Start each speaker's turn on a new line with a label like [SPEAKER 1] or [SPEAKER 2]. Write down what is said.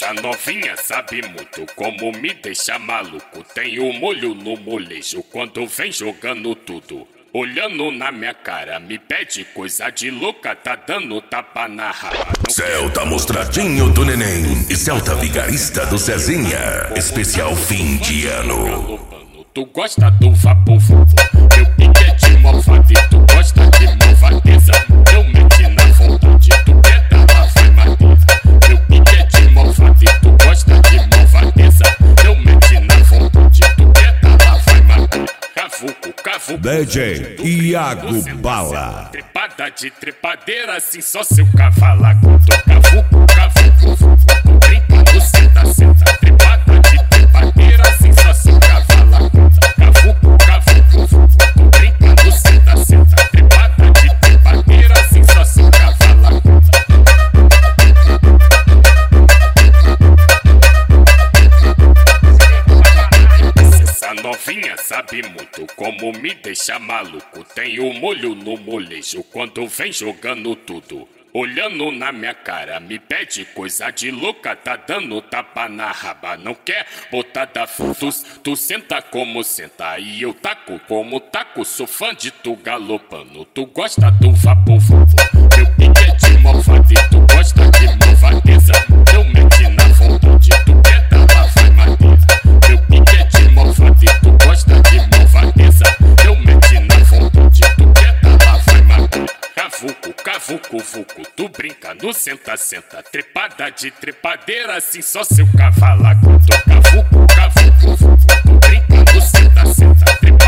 [SPEAKER 1] Essa novinha sabe muito como me deixa maluco. Tem o molho no molejo quando vem jogando tudo. Olhando na minha cara, me pede coisa de louca, tá dando tapa na raba.
[SPEAKER 2] Celta Mostradinho do Neném e Celta Vigarista do Cezinha. Especial fim de ano.
[SPEAKER 1] Tu gosta do vapor, meu pique é de malvado e tu gosta de malvadeza. Eu meti na vontade, tu quer dar lá vai madeira. Meu pique é de malvado e tu gosta de malvadeza. Eu meti na vontade, tu quer dar lá vai madeira. Cavuco, cavuco,
[SPEAKER 2] DJ Iago Bala.
[SPEAKER 1] Trepada de trepadeira, assim só seu cavalaco. Tô cavuco, cavuco, brincando, senta, senta. Trepada de trepadeira, assim só seu cavalaco. Cavuco, cavuco, brincando, senta, senta. Trepada de trepadeira, assim só seu cavalaco. Essa novinha sabe muito como me deixa maluco. Tem o molho no molejo quando vem jogando tudo. Olhando na minha cara, me pede coisa de louca, tá dando tapa na raba. Não quer botar da frutos, tu senta como senta e eu taco como taco. Sou fã de tu galopando, tu gosta do vapor, meu pique é de malvado e tu gosta de malvadeza. Eu meti na vontade, tu quer dar lá vai madeira. Meu pique é de malvado e tu gosta de malvadeza. Eu meti na vontade, tu quer dar lá vai madeira. Cavuco, cavuco, vuco, tu brinca no senta, senta. Trepada de trepadeira, assim só seu cavalaco. Tô cavuco, cavuco, vuco, tu brinca no senta, senta.